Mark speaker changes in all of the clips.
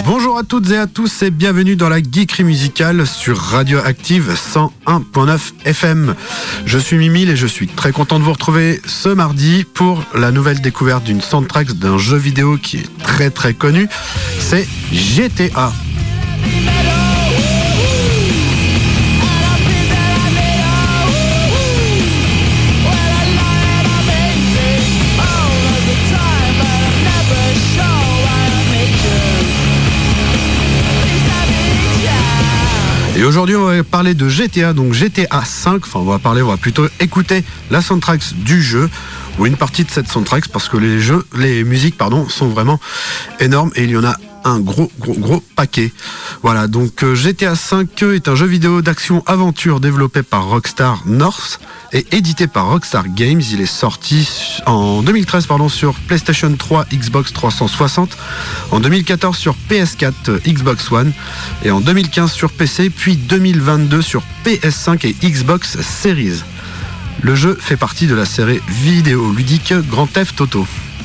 Speaker 1: Bonjour à toutes et à tous et bienvenue dans la geekerie musicale sur Radioactive 101.9 FM. Je suis Mimile et je suis très content de vous retrouver ce mardi pour la nouvelle découverte d'une soundtrack d'un jeu vidéo qui est très très connu, c'est GTA. Et aujourd'hui, on va parler de GTA, donc GTA 5. Enfin, on va plutôt écouter la soundtrack du jeu, ou une partie de cette soundtrack, parce que les musiques, sont vraiment énormes, et il y en a un gros paquet. Voilà, donc GTA 5 est un jeu vidéo d'action-aventure développé par Rockstar North et édité par Rockstar Games. Il est sorti en 2013 sur PlayStation 3, Xbox 360, en 2014 sur PS4, Xbox One, et en 2015 sur PC, puis 2022 sur PS5 et Xbox Series. Le jeu fait partie de la série vidéoludique Grand Theft Auto.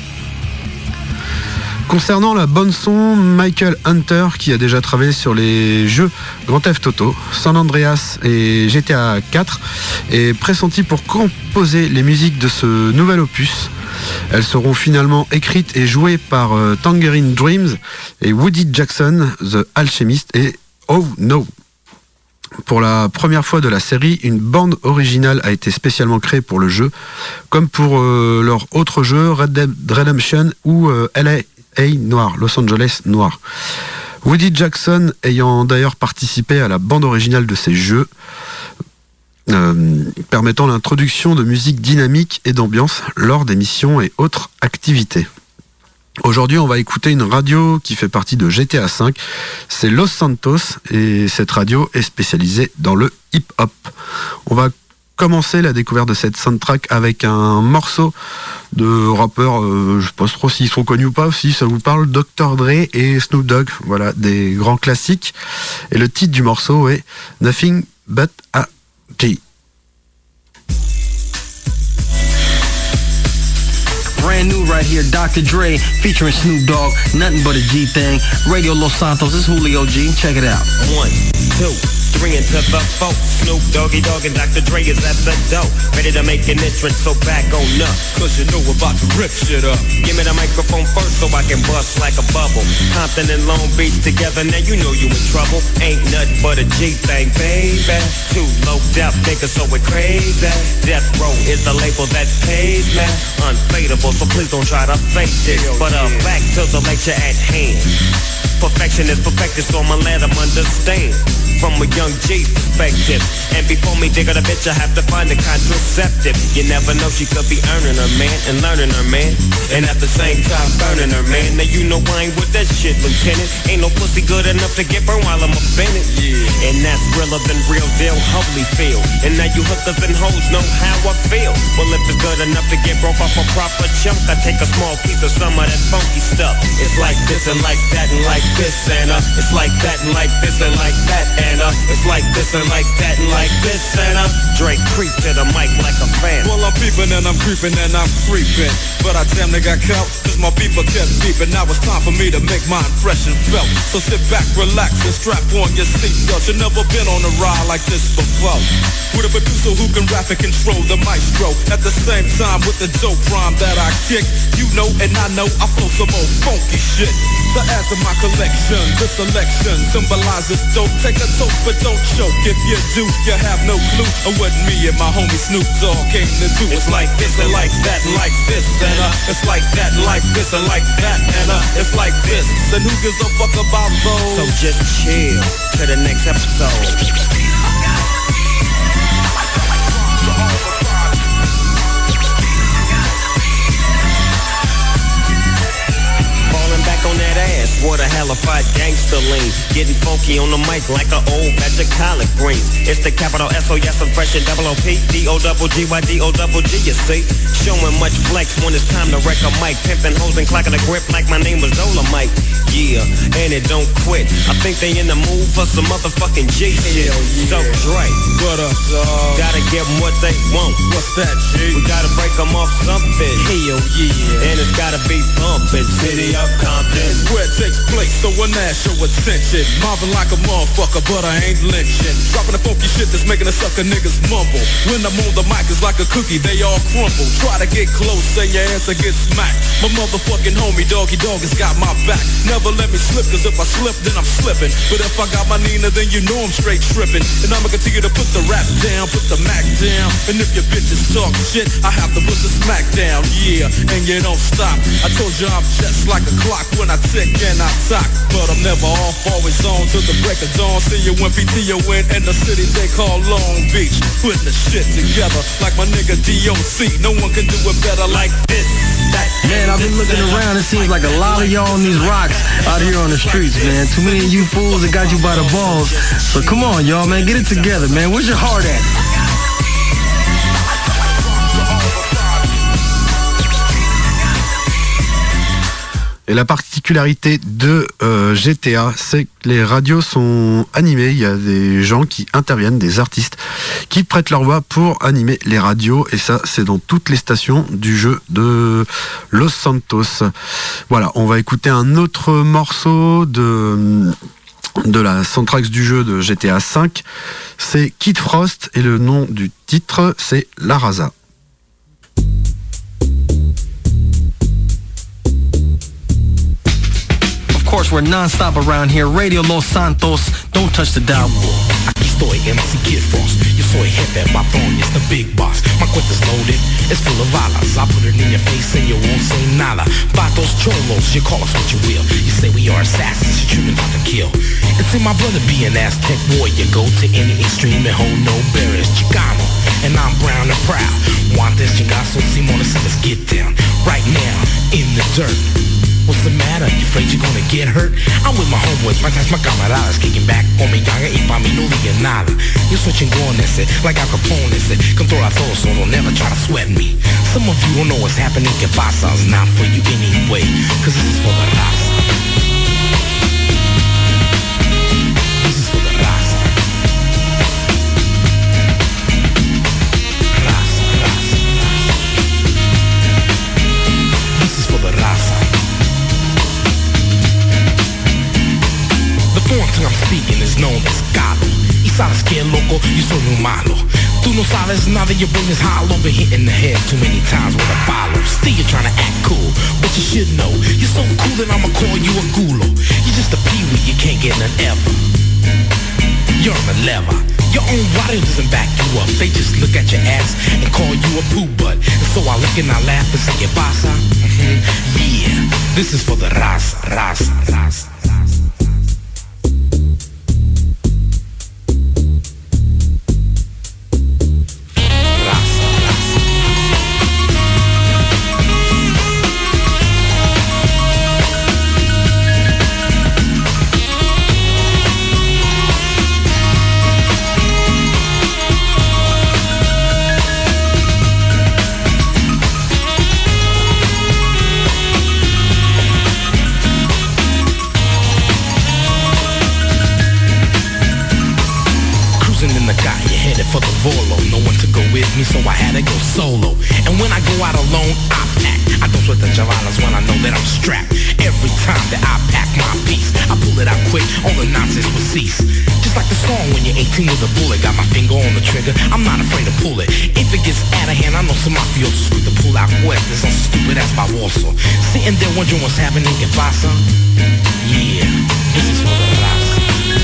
Speaker 1: Concernant la bande son, Michael Hunter, qui a déjà travaillé sur les jeux Grand Theft Auto, San Andreas et GTA 4, est pressenti pour composer les musiques de ce nouvel opus. Elles seront finalement écrites et jouées par Tangerine Dreams et Woody Jackson, The Alchemist et Oh No. Pour la première fois de la série, une bande originale a été spécialement créée pour le jeu, comme pour leurs autres jeux Red Dead Redemption ou LA Noir, Los Angeles Noir. Woody Jackson ayant d'ailleurs participé à la bande originale de ces jeux, permettant l'introduction de musique dynamique et d'ambiance lors des missions et autres activités. Aujourd'hui, on va écouter une radio qui fait partie de GTA V, c'est Los Santos, et cette radio est spécialisée dans le hip-hop. On va commencer la découverte de cette soundtrack avec un morceau de rappeurs, je sais pas trop s'ils sont connus ou pas, si ça vous parle, Dr. Dre et Snoop Dogg, voilà, des grands classiques. Et le titre du morceau est Nothing But a G.
Speaker 2: Brand new right here, Dr. Dre featuring Snoop Dogg, nothing but a G thing. Radio Los Santos, this is Julio G, check it out.
Speaker 3: 1, 2, 3 into the 4. Snoop Doggy Dogg and Dr. Dre is at the door, ready to make an entrance, so back on up, cause you know we're about to rip shit up. Give me the microphone first so I can bust like a bubble. Compton and Long Beach together, now you know you in trouble. Ain't nothing but a G thing, baby. Too low death niggas, so we're crazy. Death Row is the label that pays me. Unfadable, so please don't try to fake this. But back to the lecture at hand. Perfection is perfected, so I'ma let them understand. From a young G perspective. And before me dig her the bitch, I have to find a contraceptive. You never know, she could be earning her man and learning her man, and at the same time burning her man. Now you know I ain't with that shit, Lieutenant. Ain't no pussy good enough to get burned while I'm offended. Yeah. And that's realer than real deal, Holyfield. And now you hookers and hoes know how I feel. Well, if it's good enough to get broke off a proper chunk, I take a small piece of some of that funky stuff. It's like this and like that and like this and it's like that and like this and like that and it's like this and like that and like this and Drake creep to the mic like a fan.
Speaker 4: Well, I'm peeping and I'm creeping and I'm creeping, but I damn near got caught, cause my people kept beeping. Now it's time for me to make my impression felt. So sit back, relax and strap on your seatbelt. You've never been on a ride like this before, with a producer who can rap and control the maestro. At the same time with the dope rhyme that I kick, you know and I know I flow some old funky shit. To add to my collection, this selection symbolizes dope. Take a toke but don't choke. If you do, you have no clue of what me and my homie Snoop Dogg came to do.
Speaker 3: It's like this and like that and like this and it's like that and like this and like that and it's like this.
Speaker 4: Then who gives a fuck about those?
Speaker 3: So just chill to the next episode. On that ass, what a hellified gangster lean. Getting funky on the mic like an old batch of collard greens. It's the capital S-O-S, I'm fresh and double O-P D-O-double-G-Y-D-O-double-G, you see. Showing much flex when it's time to wreck a mic. Pimping hoes and clocking a grip like my name was Dolomite. Yeah, and it don't quit. I think they in the mood for some motherfucking G shit. So Dre,
Speaker 4: what up, dog?
Speaker 3: Gotta give them what they want.
Speaker 4: What's that, G?
Speaker 3: We gotta break them off something.
Speaker 4: Hell yeah.
Speaker 3: And it's gotta be pumping. City of Compton.
Speaker 4: Where it takes takes place, so an ass show attention. Mobbing like a motherfucker, but I ain't lynching. Dropping the funky shit that's making the sucker niggas mumble. When I'm on the mic, it's like a cookie, they all crumble. Try to get close, and your ass will get smacked. My motherfucking homie, Doggy Dog, has got my back. Never let me slip, cause if I slip, then I'm slipping. But if I got my Nina, then you know I'm straight tripping. And I'ma continue to put the rap down, put the Mac down. And if your bitches talk shit, I have to put the smack down. Yeah, and you don't stop. I told you I'm just like a clock when I tick and I talk. But I'm never off, always on till the break of dawn. See you when PTO in the city they call Long Beach. Putting the shit together like my nigga DOC. No one can do it better like this.
Speaker 2: Man, I've been looking around. It seems like a lot of y'all on these rocks out here on the streets, man. Too many of you fools that got you by the balls. So come on, y'all, man. Get it together, man. Where's your heart at?
Speaker 1: Et la particularité de GTA, c'est que les radios sont animées. Il y a des gens qui interviennent, des artistes qui prêtent leur voix pour animer les radios. Et ça, c'est dans toutes les stations du jeu de Los Santos. Voilà, on va écouter un autre morceau de la soundtrack du jeu de GTA V. C'est Kid Frost et le nom du titre, c'est La Raza.
Speaker 2: Of course, we're non-stop around here. Radio Los Santos, don't touch the dial.
Speaker 5: Aquí estoy, MC Kid Frost. Yo soy jefe, patrón, it's the big boss. My cuenta's loaded, it's full of balas. I put it in your face and you won't say nada. Vatos, cholos, you call us what you will. You say we are assassins, you treat me like a kill. It's in my brother be an Aztec warrior. Go to any extreme and hold no barriers. Chicano, and I'm brown and proud. Want this chingazo, Simona, so let's get down. Right now, in the dirt. What's the matter? You afraid you're gonna get hurt? I'm with my homeboys, my camaradas, kicking back on mi ganga y pa' mi no diga nada. You're switching going ese, like Al Capone ese. Controla todo, so don't never try to sweat me. Some of you don't know what's happening, que pasa? It's not for you anyway, cause this is for the raza. This is for the raza. Raza, raza, raza. This is for the raza. The form tongue I'm speaking is known as Galo. Y sabes que loco, yo soy un malo. Tú no sabes nada, your brain is hollow. Been hit in the head too many times with a bottle. Still you're trying to act cool, but you should know you're so cool that I'ma call you a gulo. You're just a peewee, you can't get none ever. You're on the lever. Your own body doesn't back you up. They just look at your ass and call you a poo butt. And so I look and I laugh and say, ¿Qué pasa? Yeah, this is for the raza, raza, raza. For the Volo, no one to go with me, so I had to go solo. And when I go out alone, I pack. I don't sweat the javalas when I know that I'm strapped. Every time that I pack my piece, I pull it out quick, all the nonsense will cease. Just like the song when you're 18 with a bullet, got my finger on the trigger, I'm not afraid to pull it. If it gets out of hand, I know some mafiosos with the pull out weapons on stupid ass by Warsaw. Sitting there wondering what's happening, ¿Qué pasa? Yeah, this is for the raza.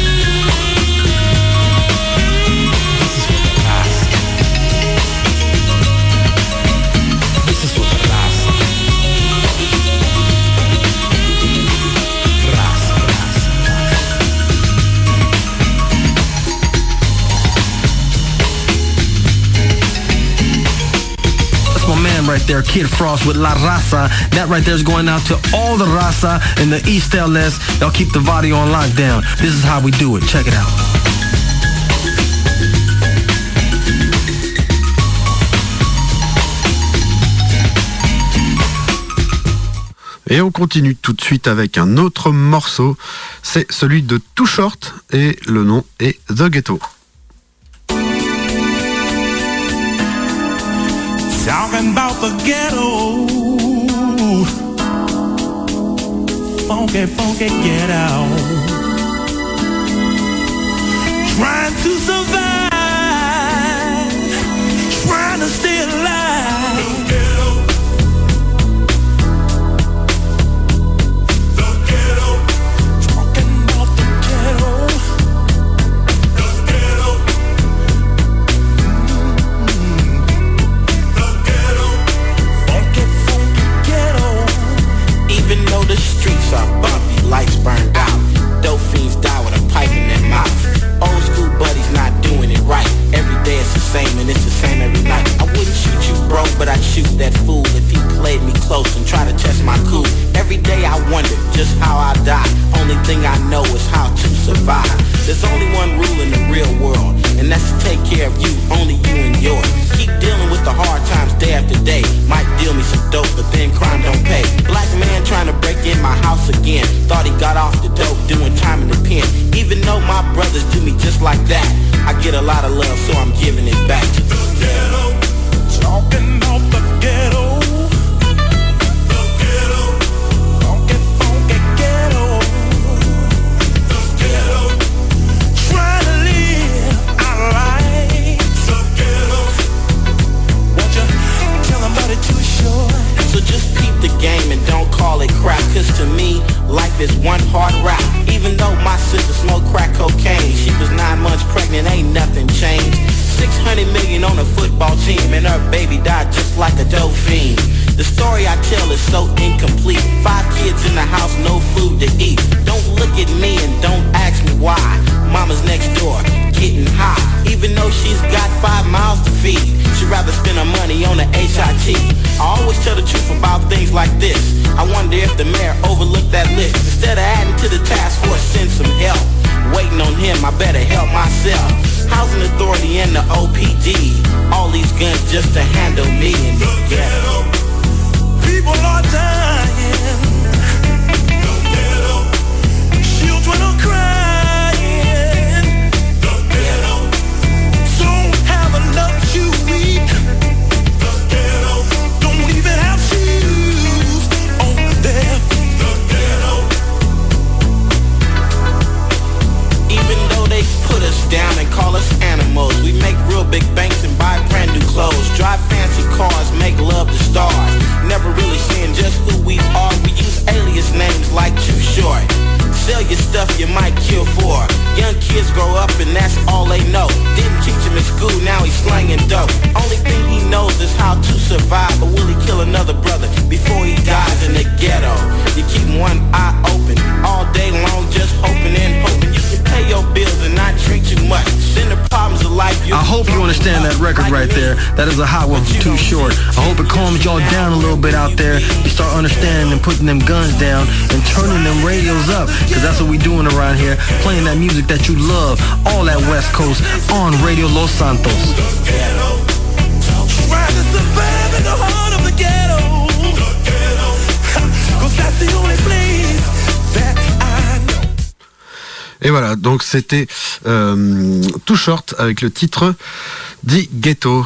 Speaker 2: Right there, Kid Frost with La Raza. That right there is going out to all the Raza in the East LS. Y'all keep the body on lockdown. This is how we do it. Check it out.
Speaker 1: Et on continue tout de suite avec un autre morceau. C'est celui de Too Short et le nom est The Ghetto.
Speaker 6: Talking about the ghetto, funky, funky ghetto. Trying to survive, trying to stay alive. The ghetto. The ghetto. Talking about the ghetto. The ghetto. The ghetto. Funky, funky ghetto.
Speaker 7: Even though the streets are bumpy, lights burned out, dope fiends die with a pipe in their mouth. Old school buddies not doing it right. Every day it's the same and it's the same every night. I wouldn't shoot you bro, but I'd shoot that fool if he played me close and try to test my cool. Every day I wonder just how I die. Only thing I know is how to survive. There's only one rule in the real world, and that's to take care of you, only you and yours. Keep dealing with the hard times day after day. Might deal me some dope, but then crime don't pay. Black man trying to break in my house again. Thought he got off the dope, doing time in the pen. Even though my brothers do me just like that, I get a lot of love, so I'm giving it back to the ghetto.
Speaker 6: Talking about the ghetto. The ghetto. Funky, funky ghetto. The ghetto. Trying to live our lives. The ghetto. Won't you tell them about it too short?
Speaker 7: So just peep the game and don't call it crap, cause to me, life is one hard rap. Even though my sister smoked crack cocaine, she was 9 months pregnant, ain't nothing changed. 600 million on a football team, and her baby died just like a dope fiend. The story I tell is so incomplete. 5 kids in the house, no food to eat. Don't look at me and don't ask me why. Mama's next door, getting high. Even though she's got 5 mouths to feed, she'd rather spend her money on the HIT. I always tell the truth about things like this. I wonder if the mayor overlooked that list. Instead of adding to the task force, send some help. Waiting on him, I better help myself. Housing Authority and the OPD, all these guns just to handle me in the ghetto.
Speaker 6: People are dying. The ghetto. Children are crying. The ghetto. Don't have enough to eat. The ghetto. Don't even have shoes on their feet. The ghetto.
Speaker 7: Even though they put us down and call us animals, we make real big banks and buy brand new clothes. Drive fancy cars, make love to stars. Never really seeing just who we are. We use alias names like Too Short. Sell your stuff you might kill for. Young kids grow up and that's all they know. Didn't teach him in school, now he's slanging dope. Only thing he knows is how to survive. But will he kill another brother before he dies in the ghetto? You keep one eye open all day long, just hoping and hoping you can pay your bills and not drink too much. Then the problems of life.
Speaker 2: I hope you understand that record right there. That is a hot one from Too Short. I hope it calms y'all down a little bit out there. You start understanding and putting them guns down and turning them radios up, because that's what we doing around here, playing that music that you love, all that West Coast on Radio Los Santos.
Speaker 6: Trying to survive in the heart of the ghetto. Cause that's the only place that I know.
Speaker 1: Et voilà, donc c'était Too Short avec le titre dit Ghetto.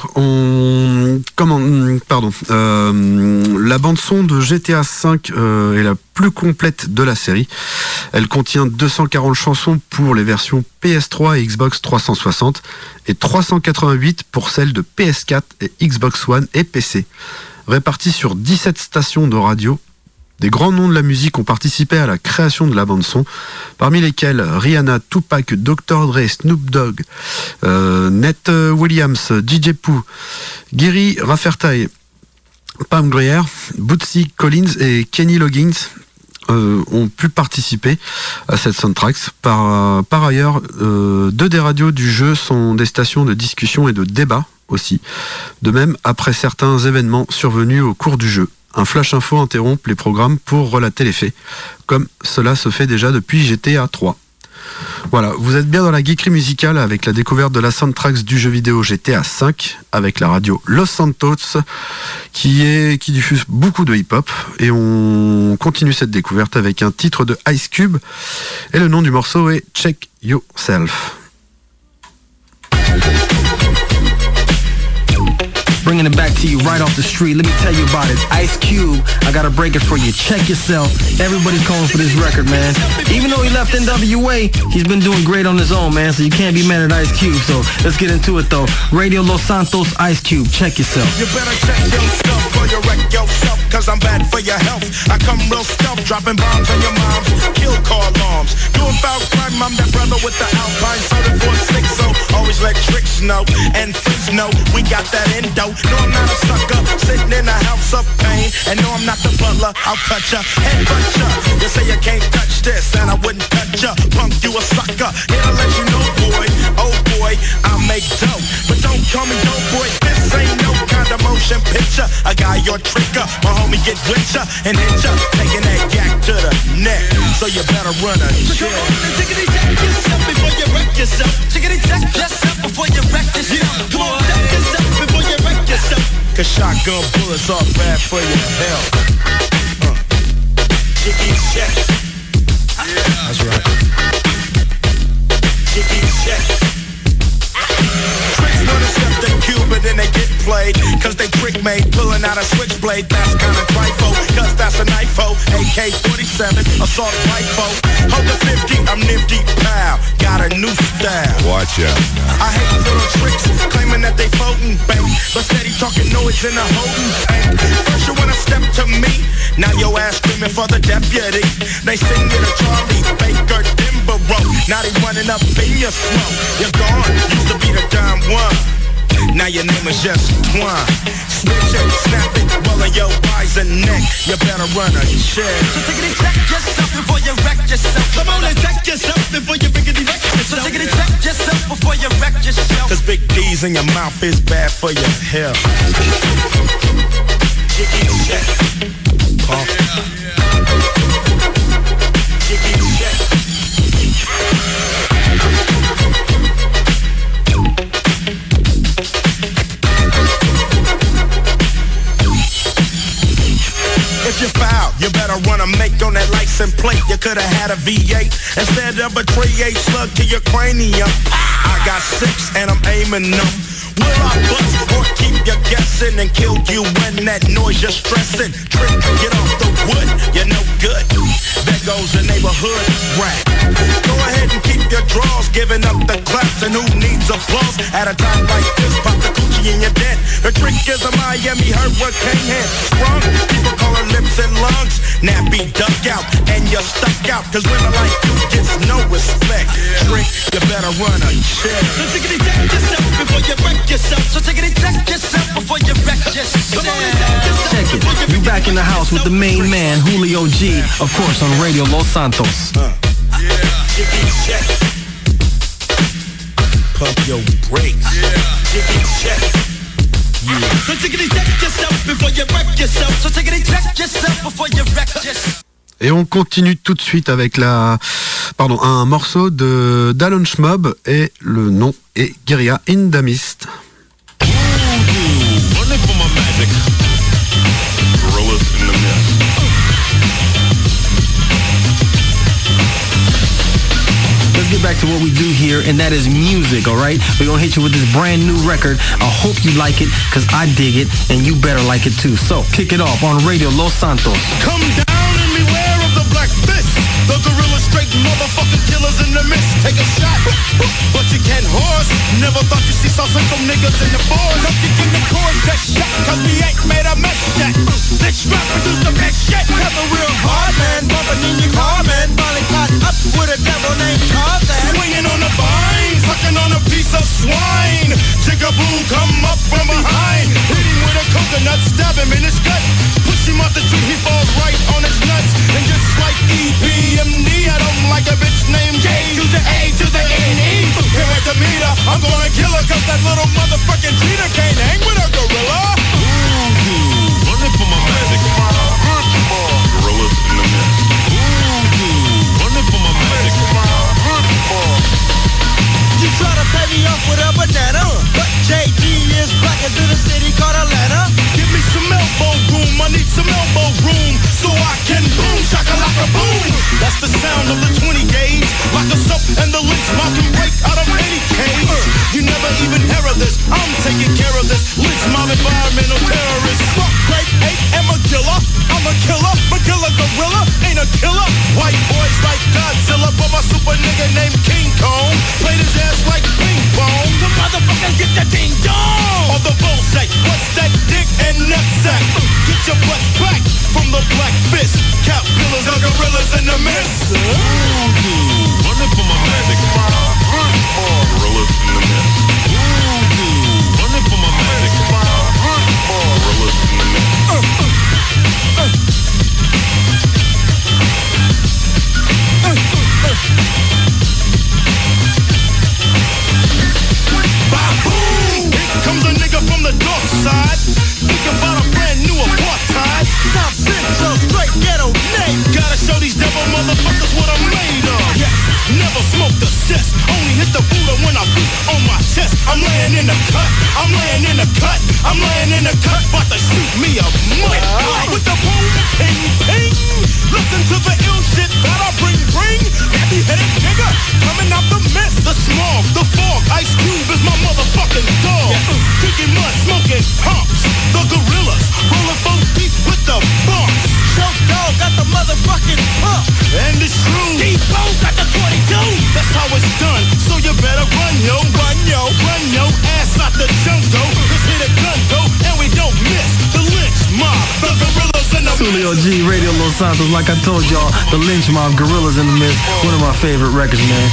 Speaker 1: La bande son de GTA V est la plus complète de la série. Elle contient 240 chansons pour les versions PS3 et Xbox 360 et 388 pour celles de PS4 et Xbox One et PC. Réparties sur 17 stations de radio, des grands noms de la musique ont participé à la création de la bande-son, parmi lesquels Rihanna, Tupac, Dr. Dre, Snoop Dogg, Nate Williams, DJ Pooh, Gary Rafferty, Pam Grier, Bootsy Collins et Kenny Loggins ont pu participer à cette soundtrack. Par ailleurs, 2 des radios du jeu sont des stations de discussion et de débat aussi. De même, après certains événements survenus au cours du jeu, un flash info interrompt les programmes pour relater les faits, comme cela se fait déjà depuis GTA 3. Voilà, vous êtes bien dans la geekerie musicale avec la découverte de la soundtrack du jeu vidéo GTA V avec la radio Los Santos qui diffuse beaucoup de hip-hop, et on continue cette découverte avec un titre de Ice Cube et le nom du morceau est Check Yourself.
Speaker 2: bringing it back to you right off the street. Let me tell you about it. Ice Cube, I gotta break it for you. Check yourself. Everybody's calling for this record, man. Even though he left NWA, he's been doing great on his own, man, so you can't be mad at Ice Cube. So let's get into it, though. Radio Los Santos, Ice Cube. Check yourself.
Speaker 8: You better check yourself or you wreck yourself, cause I'm bad for your health. I come real stealth, dropping bombs on your moms, kill car alarms. Doing foul crime, I'm that brother with the Alpine 746, so always let tricks know and freaks know we got that endo. No, I'm not a sucker, sitting in a house of pain, and no, I'm not the butler, I'll cut ya, headbutt ya. You say you can't touch this, and I wouldn't touch ya. Punk, you a sucker, here to let you know, boy, oh boy, I make dough, but don't call me dope boy. This ain't no kind of motion picture. A guy your tricker, my homie get with ya and hit ya, taking that yak to the neck. So you better run a check.
Speaker 6: Tickety check yourself before you wreck yourself. Tickety check yourself before you wreck yourself. Come on, check yourself before you wreck yourself.
Speaker 8: Cause shotgun bullets are bad for your health. Tickety check. That's right. Tickety check. Tricks wanna step the cube, but then they get played. Cause they trick made, pulling out a switchblade. That's kinda trifle, cause that's a knifo. AK-47, assault rifle. Hold the 50, I'm nifty, pal. Got a new style.
Speaker 9: Watch out.
Speaker 8: I hate little tricks, claiming that they floating, bank. But steady talking noise in the holding tank. First you wanna step to me, now your ass screaming for the deputy. They sing you to Charlie Baker Denborough. Now they running up in your smoke. You're gone, used to be the dime one. Now your name is just Twine. Switch it, snap it, well on your eyes and neck. You better run a check.
Speaker 6: So take it and check yourself before you wreck yourself. Come on and check yourself before you wreck yourself. So take it and check yourself before you wreck yourself.
Speaker 8: Cause big D's in your mouth is bad for your health. Jiggy check. Jiggy check. If you foul, you better run a make on that license plate. You could've had a V8 instead of a .38 slug to your cranium. I got 6 and I'm aiming them. Will I bust or keep you guessing and kill you when that noise you're stressing? Trick, get off the wood, you're no good. There goes the neighborhood rap. Go ahead and keep your draws, giving up the claps. And who needs applause at a time like this? Pop the coochie in your dead. The trick is a Miami hurricane head. Sprung, people call her lips and lungs. Nappy duck out, and you're stuck out. Cause women like you gets no respect. Trick, you better run a check.
Speaker 6: So take it and check yourself before you wreck yourself. So take it and check yourself before you wreck yourself. Come on and check yourself.
Speaker 2: Check it. You back in the house with the main man, Julio G, of course, on Radio Los Santos.
Speaker 8: Jiggy check. Pump your brakes. Jiggy check.
Speaker 6: So take it and check yourself before you wreck yourself. So take it and check yourself before you wreck yourself.
Speaker 1: Et on continue tout de suite avec un morceau de d'Alon Schmob et le nom est Guerilla in the Mist.
Speaker 2: Let's get back to what we do here, and that is music, all right? We're going to hit you with this brand new record. I hope you like it, because I dig it, and you better like it too. So, kick it off on Radio Los Santos.
Speaker 8: Come down and beware of the black fist. The gorilla straight motherfucking killers in the mist. Take a shot, but you can't horse. Never thought you'd see something from niggas in the board. Don't you give the chorus that shot, cause we ain't made a mess yet. This rap produce the best shit. Have a real hard man, bumping in your car, man. Finally caught up with a devil named Tarzan. Swinging on the vine, sucking on a piece of swine. Jigaboo come up from behind. Hit him with a coconut, stab him in his gut. Push him off the tree, he falls right on his nuts. And just like EPMD, I don't like a bitch named J to the A to the N-E. Here at the meter, I'm gonna kill her, cause that little motherfucking cheater can't hang with a gorilla. Ooh, running for my magic. Gorillas in the mist. Ooh, running for my magic.
Speaker 6: You try to pay me off with a banana, but JG is blacker than a city called Atlanta.
Speaker 8: Give me some elbow room, I need some elbow room, so I can boom, shakalaka boom. That's the sound of the 20 gauge. Lock us up and the lynch mob can break out of any cage. You never even hear of this, I'm taking care of this. Lynch mobbing by done. So you better run your ass out the jungle. Let's hit a gun go, and we don't miss the lynch mob, the gorillas in the
Speaker 2: Tulio G, Radio Los Santos. Like I told y'all, the Lynch Mob, Gorillas in the Mist. One of my favorite records, man.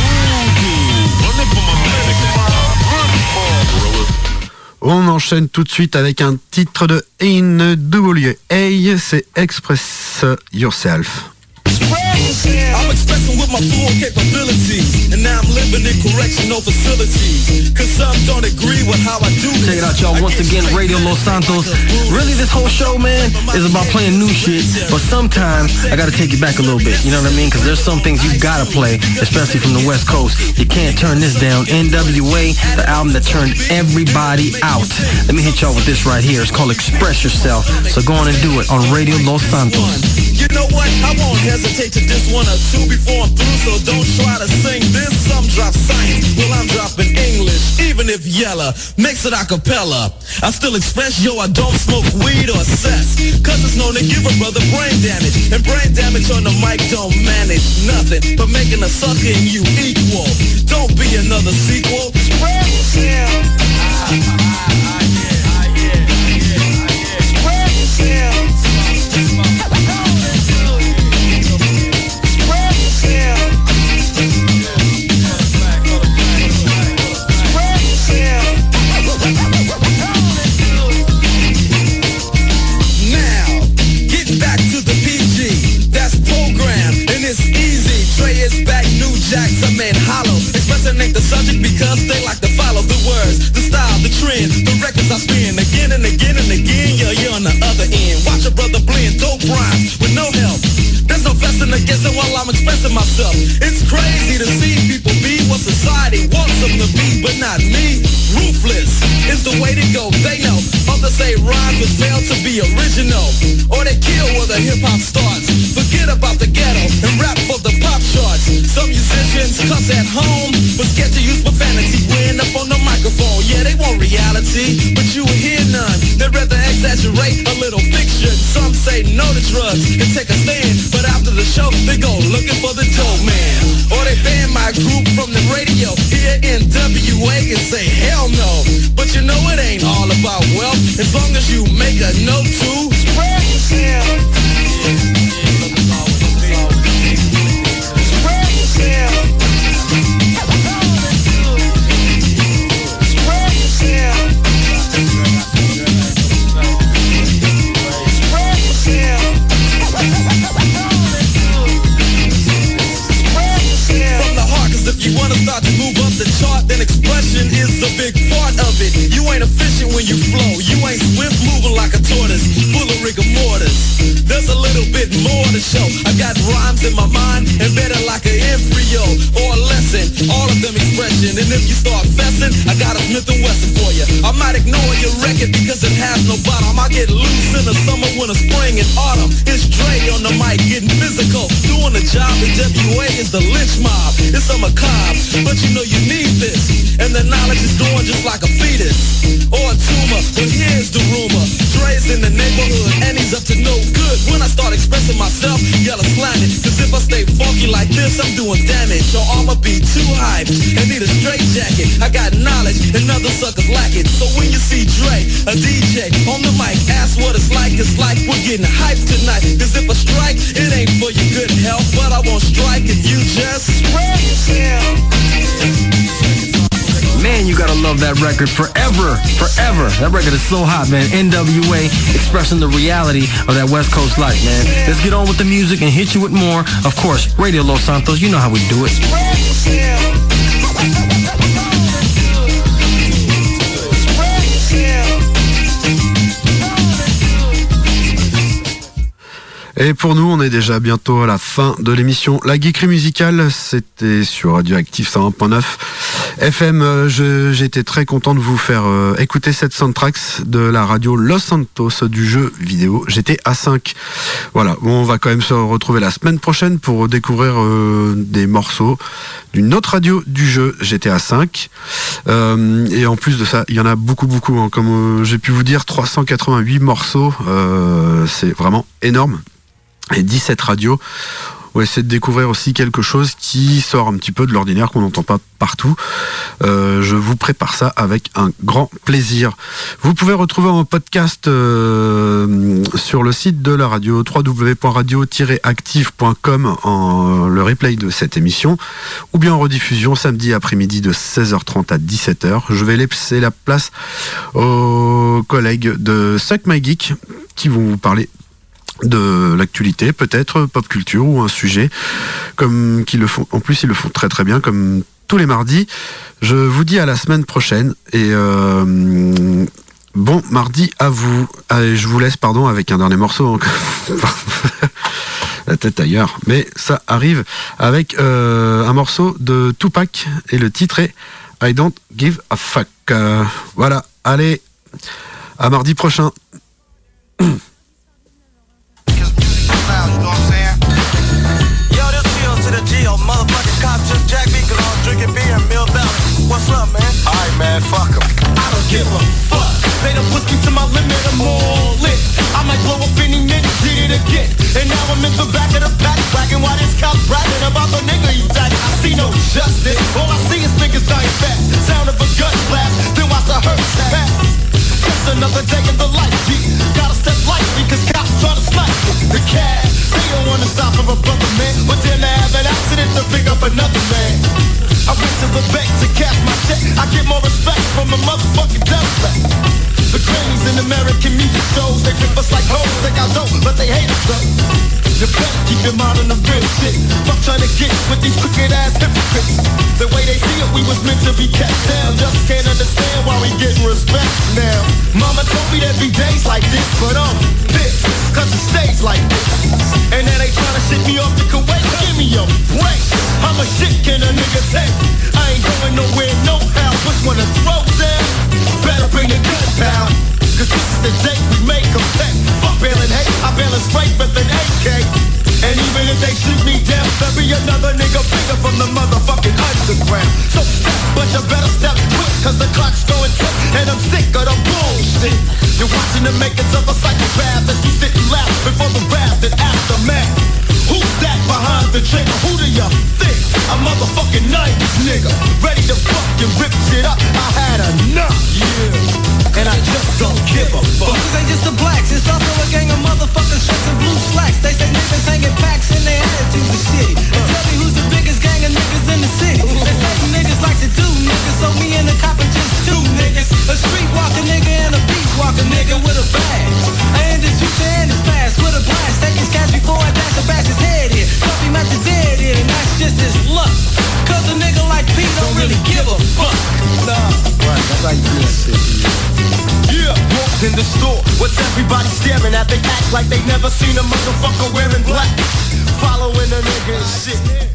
Speaker 1: On enchaîne tout de suite avec un titre de NWA, c'est Express Yourself.
Speaker 4: I'm expressing with my full capabilities, and now I'm living in correctional facilities, cause some don't agree with how I do this.
Speaker 2: Check it out, y'all. Once again, Radio Los Santos. Really, this whole show, man, is about playing new shit, but sometimes I gotta take you back a little bit, you know what I mean? Cause there's some things you gotta play, especially from the West Coast. You can't turn this down. NWA, the album that turned everybody out. Let me hit y'all with this right here. It's called Express Yourself. So go on and do it on Radio Los Santos.
Speaker 4: You know what? I won't hesitate to diss one or two before I'm through, so don't try to sing this. Some drop science, well I'm dropping English. Even if Yella makes it a cappella, I still express, yo, I don't smoke weed or cess, cause it's known to give a brother brain damage, and brain damage on the mic don't manage nothing but making a sucker in you equal. Don't be another sequel. Express yourself. Jacks, I made hollow. Expressing ain't the subject because they like to follow the words, the style, the trend, the records I spin again and again and again. Yeah, you're on the other end. Watch a brother blend dope rhymes with no help. There's no fussing or guessing while I'm expressing myself. It's crazy to see people be what society wants them to be, but not me. Ruthless is the way to go. They know. Others say rhymes would fail to be original, or they kill where the hip hop starts. Forget about the ghetto and rap for the pop charts. Some musicians cuss at home, but scared to use profanity when up on the microphone. Yeah, they want reality, but you will hear none. They'd rather exaggerate a little fiction. Some say no to drugs and take a stand, but after the show, they go looking for the dope man. Or they ban my group from the radio here in WA and say hell no. But you know it ain't all about wealth, as long as you make a note to spread yourself. Spread yourself. Spread yourself. Spread yourself. From the heart, cause if you wanna start to move up the chart, then expression is a big part of it. You ain't efficient when you flow. You ain't swift moving like a tortoise, full of rigor mortis. There's a little bit more to show. I got rhymes in my mind, embedded like an embryo or a lesson. All of them expression. And if you start fessing, I got a Smith & Wesson for you. I might ignore your record because it has no bottom. I get loose in the summer, winter, spring, and autumn. It's Dre on the mic, getting physical. Doing the job in WA is the lynch mob. It's a macabre, but you know you need this. And the knowledge is growing just like a fetus or a tumor. But here's the rumor: Dre's in the neighborhood and he's up to no good. When I start expressing myself, y'all are slamming. Cause if I stay funky like this, I'm doing damage. Or I'ma be too hyped and need a straight jacket. I got knowledge and other suckers lack it. So when you see Dre, a DJ on the mic, ask what it's like. It's like we're getting hyped tonight. Cause if I strike, it ain't for your good health, but I won't strike if you just spread yourself.
Speaker 2: Man, you gotta love that record forever, forever. That record is so hot, man. NWA expressing the reality of that West Coast life, man. Let's get on with the music and hit you with more. Of course, Radio Los Santos, you know how we do it.
Speaker 1: Et pour nous, on est déjà bientôt à la fin de l'émission La Geekerie Musicale. C'était sur Radioactive 101.9 FM. J'étais très content de vous faire écouter cette soundtrack de la radio Los Santos du jeu vidéo GTA V. Voilà, bon, on va quand même se retrouver la semaine prochaine pour découvrir des morceaux d'une autre radio du jeu GTA V. Et en plus de ça, il y en a beaucoup, hein. Comme j'ai pu vous dire, 388 morceaux. C'est vraiment énorme. Et 17 radios. on va essayer de découvrir aussi quelque chose qui sort un petit peu de l'ordinaire, qu'on n'entend pas partout. Je vous prépare ça avec un grand plaisir. Vous pouvez retrouver un podcast sur le site de la radio, www.radio-active.com, le replay de cette émission, ou bien en rediffusion samedi après-midi de 16h30 à 17h. Je vais laisser la place aux collègues de Suck My Geek qui vont vous parler de l'actualité, peut-être pop culture ou un sujet comme qu'ils le font. En plus, ils le font très très bien, comme tous les mardis. Je vous dis à la semaine prochaine et bon mardi à vous. Allez, je vous laisse avec un dernier morceau. La tête ailleurs, mais ça arrive avec un morceau de Tupac et le titre est I Don't Give a Fuck. Voilà, allez, à mardi prochain.
Speaker 6: What's up, man? Alright, man, fuck em. I don't give a fuck. They done pushed me to my limit, I'm all lit. I might blow up any minute, did it again. And now I'm in the back of the pack, bragging while this cop bragging about the nigga he died. I see no justice, all I see is niggas dying fast. Sound of a gun blast, then watch the hurt pass. Just another day in the life, G. Gotta step lightly, cause cops try to snipe me. The cash, they don't wanna stop for a brother, man. But then I have an accident to pick up another man. I went to the bank to cash my check. I get more respect from a motherfucking Democrat. The Grammys in American music shows, they flip us like hoes, think I don't, but they hate us though. You better keep your mind on the real shit. Fuck trying to get with these crooked ass hypocrites. The way they see it, we was meant to be kept down. Just can't understand why we getting respect now. Mama told me there'd be days like this, but I'm pissed, cause it stays like this. And now they trying to ship me off to Kuwait. Give me a break. How much shit can a nigga take? I ain't going nowhere, no how. Which one to throw down? Better bring the gun pound. Cause this is the day we make them pay. Fuck bailing hate, I bail a straight with an AK. And even if they shoot me down, there'll be another nigga bigger from the motherfucking underground. So step, but you better step quick, cause the clock's going tick, and I'm sick of the bullshit. You're watching the makings of a psychopath as you sit and laugh before the wrath and aftermath. Who's that behind the trigger? Who do you think? A motherfucking 90s nigga, ready to fucking rip shit up. I had enough, yeah, and I just don't give a fuck.
Speaker 9: This ain't just the blacks, it's also a gang of motherfuckers shirts and blue slacks. They say niggas hanging packs and their attitudes are shitty. And tell me who's the biggest gang of niggas in the city. They say some niggas like to do niggas, so me and the cop are just two niggas. A streetwalker nigga and a beach walker nigga with a bag. And his future and his past with a blast. Take his cash before I dash and bash his head in. Drop him at the dead end, and that's just his luck. Cause a nigga like Pete don't really give a fuck. Nah.
Speaker 6: Right, that's how you do that shit. Yeah, walked in the store. What's everybody staring at? They act like they never seen a motherfucker wearing black. Following a nigga and shit.